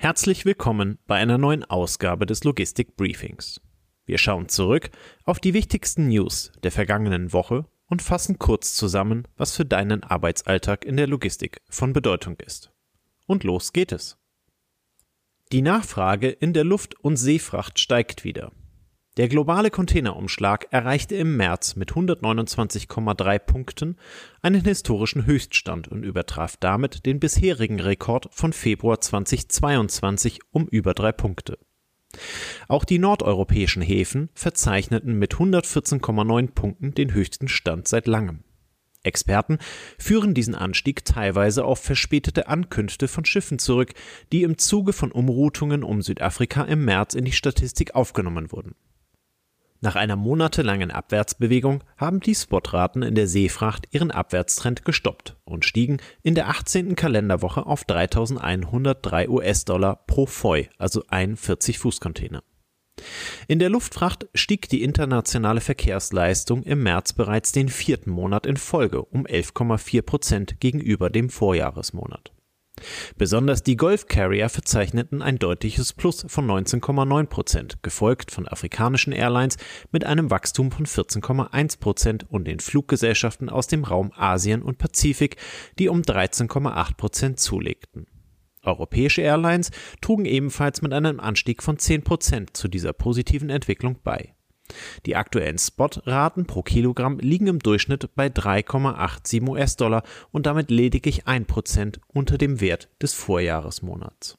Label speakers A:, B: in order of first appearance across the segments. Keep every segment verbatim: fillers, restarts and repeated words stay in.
A: Herzlich willkommen bei einer neuen Ausgabe des Logistik-Briefings. Wir schauen zurück auf die wichtigsten News der vergangenen Woche und fassen kurz zusammen, was für deinen Arbeitsalltag in der Logistik von Bedeutung ist. Und los geht es. Die Nachfrage in der Luft- und Seefracht steigt wieder. Der globale Containerumschlag erreichte im März mit hundertneunundzwanzig Komma drei Punkten einen historischen Höchststand und übertraf damit den bisherigen Rekord von Februar zweitausendzweiundzwanzig um über drei Punkte. Auch die nordeuropäischen Häfen verzeichneten mit hundertvierzehn Komma neun Punkten den höchsten Stand seit langem. Experten führen diesen Anstieg teilweise auf verspätete Ankünfte von Schiffen zurück, die im Zuge von Umroutungen um Südafrika im März in die Statistik aufgenommen wurden. Nach einer monatelangen Abwärtsbewegung haben die Spotraten in der Seefracht ihren Abwärtstrend gestoppt und stiegen in der achtzehnten Kalenderwoche auf dreitausendeinhundertdrei US-Dollar pro F O I, also ein vierzig-Fuß-Container. In der Luftfracht stieg die internationale Verkehrsleistung im März bereits den vierten Monat in Folge um elf Komma vier Prozent gegenüber dem Vorjahresmonat. Besonders die Gulf Carrier verzeichneten ein deutliches Plus von neunzehn Komma neun Prozent, gefolgt von afrikanischen Airlines mit einem Wachstum von vierzehn Komma eins Prozent und den Fluggesellschaften aus dem Raum Asien und Pazifik, die um dreizehn Komma acht Prozent zulegten. Europäische Airlines trugen ebenfalls mit einem Anstieg von zehn Prozent zu dieser positiven Entwicklung bei. Die aktuellen Spotraten pro Kilogramm liegen im Durchschnitt bei drei Komma siebenundachtzig US-Dollar und damit lediglich ein Prozent unter dem Wert des Vorjahresmonats.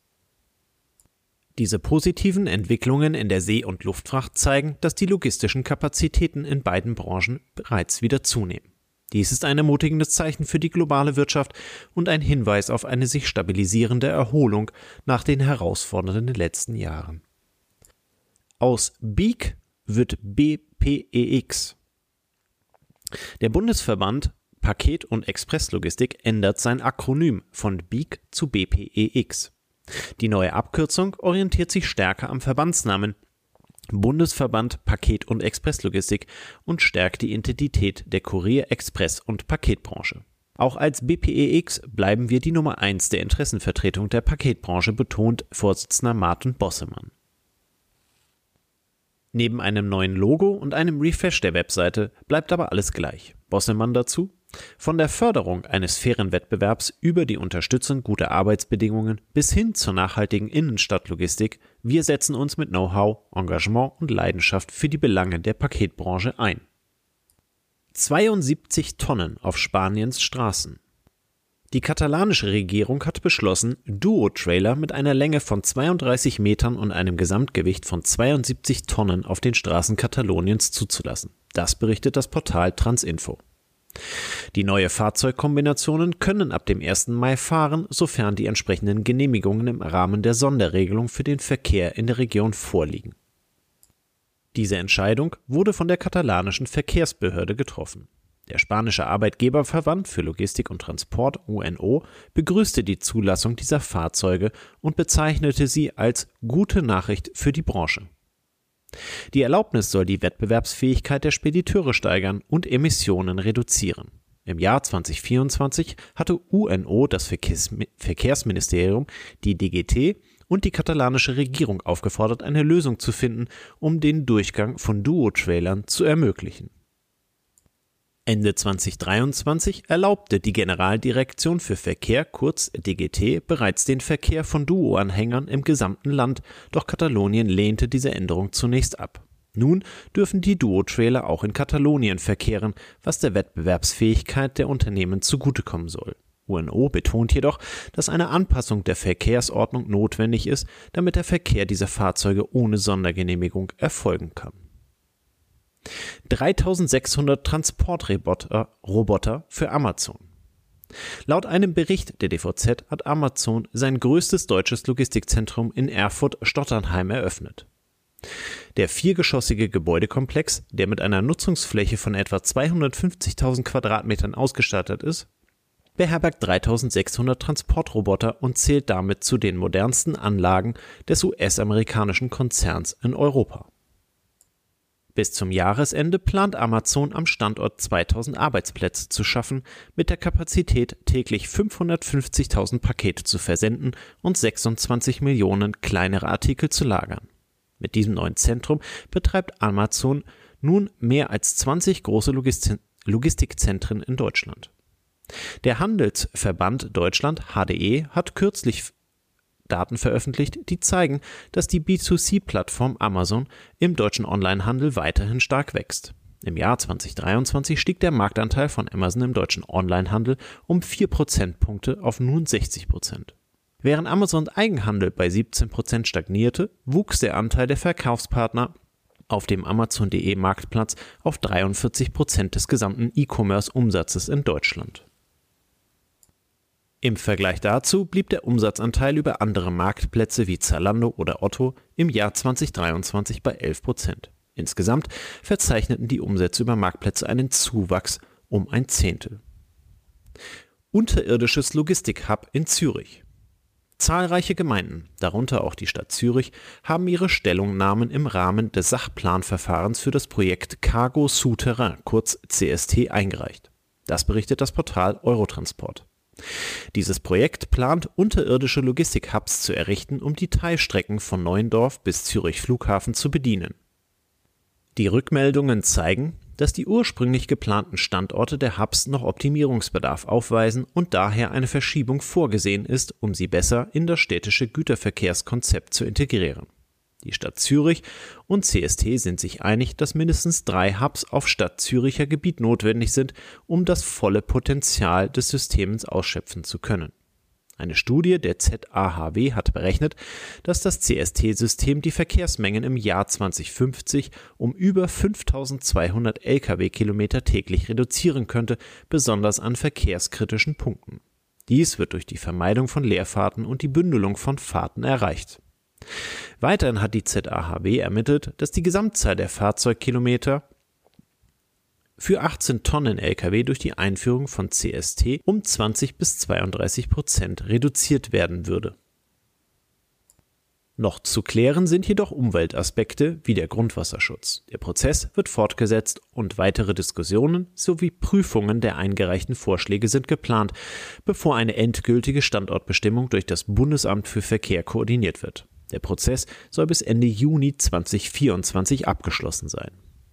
A: Diese positiven Entwicklungen in der See- und Luftfracht zeigen, dass die logistischen Kapazitäten in beiden Branchen bereits wieder zunehmen. Dies ist ein ermutigendes Zeichen für die globale Wirtschaft und ein Hinweis auf eine sich stabilisierende Erholung nach den herausfordernden letzten Jahren. Aus Beak wird B P E X. Der Bundesverband Paket- und Expresslogistik ändert sein Akronym von Beak zu B P E X. Die neue Abkürzung orientiert sich stärker am Verbandsnamen Bundesverband Paket- und Expresslogistik und stärkt die Identität der Kurier-, Express- und Paketbranche. Auch als B P E X bleiben wir die Nummer eins der Interessenvertretung der Paketbranche, betont Vorsitzender Martin Bossemann. Neben einem neuen Logo und einem Refresh der Webseite bleibt aber alles gleich. Bossemann dazu: Von der Förderung eines fairen Wettbewerbs über die Unterstützung guter Arbeitsbedingungen bis hin zur nachhaltigen Innenstadtlogistik, wir setzen uns mit Know-how, Engagement und Leidenschaft für die Belange der Paketbranche ein. zweiundsiebzig Tonnen auf Spaniens Straßen. Die katalanische Regierung hat beschlossen, Duo-Trailer mit einer Länge von zweiunddreißig Metern und einem Gesamtgewicht von zweiundsiebzig Tonnen auf den Straßen Kataloniens zuzulassen. Das berichtet das Portal Transinfo. Die neue Fahrzeugkombinationen können ab dem ersten Mai fahren, sofern die entsprechenden Genehmigungen im Rahmen der Sonderregelung für den Verkehr in der Region vorliegen. Diese Entscheidung wurde von der katalanischen Verkehrsbehörde getroffen. Der spanische Arbeitgeberverband für Logistik und Transport U N O begrüßte die Zulassung dieser Fahrzeuge und bezeichnete sie als gute Nachricht für die Branche. Die Erlaubnis soll die Wettbewerbsfähigkeit der Spediteure steigern und Emissionen reduzieren. Im Jahr zweitausendvierundzwanzig hatte U N O das Verkehrs- Verkehrsministerium, die D G T und die katalanische Regierung aufgefordert, eine Lösung zu finden, um den Durchgang von Duo-Trailern zu ermöglichen. Ende zweitausenddreiundzwanzig erlaubte die Generaldirektion für Verkehr, kurz D G T, bereits den Verkehr von Duo-Anhängern im gesamten Land, doch Katalonien lehnte diese Änderung zunächst ab. Nun dürfen die Duo-Trailer auch in Katalonien verkehren, was der Wettbewerbsfähigkeit der Unternehmen zugutekommen soll. U N O betont jedoch, dass eine Anpassung der Verkehrsordnung notwendig ist, damit der Verkehr dieser Fahrzeuge ohne Sondergenehmigung erfolgen kann. dreitausendsechshundert Transportroboter Roboter für Amazon. Laut einem Bericht der D V Z hat Amazon sein größtes deutsches Logistikzentrum in Erfurt-Stotternheim eröffnet. Der viergeschossige Gebäudekomplex, der mit einer Nutzungsfläche von etwa zweihundertfünfzigtausend Quadratmetern ausgestattet ist, beherbergt dreitausendsechshundert Transportroboter und zählt damit zu den modernsten Anlagen des U S-amerikanischen Konzerns in Europa. Bis zum Jahresende plant Amazon am Standort zweitausend Arbeitsplätze zu schaffen, mit der Kapazität, täglich fünfhundertfünfzigtausend Pakete zu versenden und sechsundzwanzig Millionen kleinere Artikel zu lagern. Mit diesem neuen Zentrum betreibt Amazon nun mehr als zwanzig große Logisti- Logistikzentren in Deutschland. Der Handelsverband Deutschland H D E hat kürzlich Daten veröffentlicht, die zeigen, dass die B zwei C-Plattform Amazon im deutschen Onlinehandel weiterhin stark wächst. Im Jahr zweitausenddreiundzwanzig stieg der Marktanteil von Amazon im deutschen Onlinehandel um vier Prozentpunkte auf nun sechzig Prozent. Während Amazons Eigenhandel bei siebzehn Prozent stagnierte, wuchs der Anteil der Verkaufspartner auf dem Amazon Punkt de Marktplatz auf dreiundvierzig Prozent des gesamten E-Commerce-Umsatzes in Deutschland. Im Vergleich dazu blieb der Umsatzanteil über andere Marktplätze wie Zalando oder Otto im Jahr zweitausenddreiundzwanzig bei elf Prozent. Insgesamt verzeichneten die Umsätze über Marktplätze einen Zuwachs um ein Zehntel. Unterirdisches Logistik-Hub in Zürich. Zahlreiche Gemeinden, darunter auch die Stadt Zürich, haben ihre Stellungnahmen im Rahmen des Sachplanverfahrens für das Projekt Cargo Souterrain, kurz C S T, eingereicht. Das berichtet das Portal Eurotransport. Dieses Projekt plant, unterirdische Logistik-Hubs zu errichten, um die Teilstrecken von Neuendorf bis Zürich Flughafen zu bedienen. Die Rückmeldungen zeigen, dass die ursprünglich geplanten Standorte der Hubs noch Optimierungsbedarf aufweisen und daher eine Verschiebung vorgesehen ist, um sie besser in das städtische Güterverkehrskonzept zu integrieren. Die Stadt Zürich und C S T sind sich einig, dass mindestens drei Hubs auf Stadt-Züricher Gebiet notwendig sind, um das volle Potenzial des Systems ausschöpfen zu können. Eine Studie der Z A H W hat berechnet, dass das C S T-System die Verkehrsmengen im Jahr zweitausendfünfzig um über fünftausendzweihundert L K W-Kilometer täglich reduzieren könnte, besonders an verkehrskritischen Punkten. Dies wird durch die Vermeidung von Leerfahrten und die Bündelung von Fahrten erreicht. Weiterhin hat die Z A H W ermittelt, dass die Gesamtzahl der Fahrzeugkilometer für achtzehn Tonnen L K W durch die Einführung von C S T um zwanzig bis zweiunddreißig Prozent reduziert werden würde. Noch zu klären sind jedoch Umweltaspekte wie der Grundwasserschutz. Der Prozess wird fortgesetzt und weitere Diskussionen sowie Prüfungen der eingereichten Vorschläge sind geplant, bevor eine endgültige Standortbestimmung durch das Bundesamt für Verkehr koordiniert wird. Der Prozess soll bis Ende Juni zweitausendvierundzwanzig abgeschlossen sein.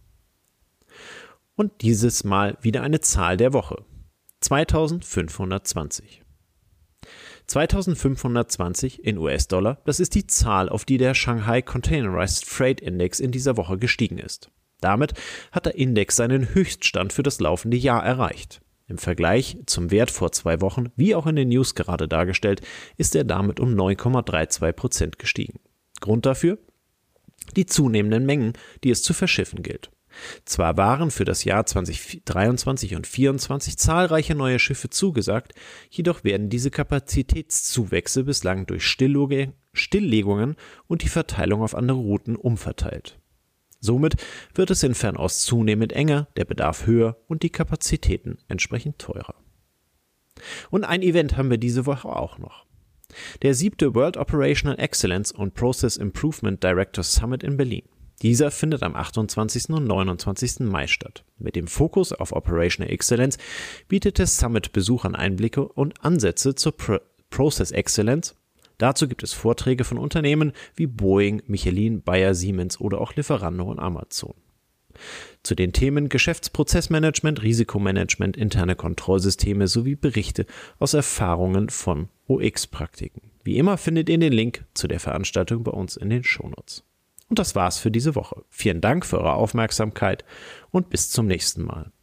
A: Und dieses Mal wieder eine Zahl der Woche. zweitausendfünfhundertzwanzig. zweitausendfünfhundertzwanzig in U S-Dollar, das ist die Zahl, auf die der Shanghai Containerized Freight Index in dieser Woche gestiegen ist. Damit hat der Index seinen Höchststand für das laufende Jahr erreicht. Im Vergleich zum Wert vor zwei Wochen, wie auch in den News gerade dargestellt, ist er damit um neun Komma zweiunddreißig Prozent gestiegen. Grund dafür? Die zunehmenden Mengen, die es zu verschiffen gilt. Zwar waren für das Jahr zweitausenddreiundzwanzig und zweitausendvierundzwanzig zahlreiche neue Schiffe zugesagt, jedoch werden diese Kapazitätszuwächse bislang durch Stilllegungen und die Verteilung auf andere Routen umverteilt. Somit wird es in Fernost zunehmend enger, der Bedarf höher und die Kapazitäten entsprechend teurer. Und ein Event haben wir diese Woche auch noch. Der siebte World Operational Excellence und Process Improvement Directors Summit in Berlin. Dieser findet am achtundzwanzigsten und neunundzwanzigsten Mai statt. Mit dem Fokus auf Operational Excellence bietet der Summit Besuchern Einblicke und Ansätze zur Pro- Process Excellence. Dazu gibt es Vorträge von Unternehmen wie Boeing, Michelin, Bayer, Siemens oder auch Lieferando und Amazon. Zu den Themen Geschäftsprozessmanagement, Risikomanagement, interne Kontrollsysteme sowie Berichte aus Erfahrungen von O X-Praktiken. Wie immer findet ihr den Link zu der Veranstaltung bei uns in den Shownotes. Und das war's für diese Woche. Vielen Dank für eure Aufmerksamkeit und bis zum nächsten Mal.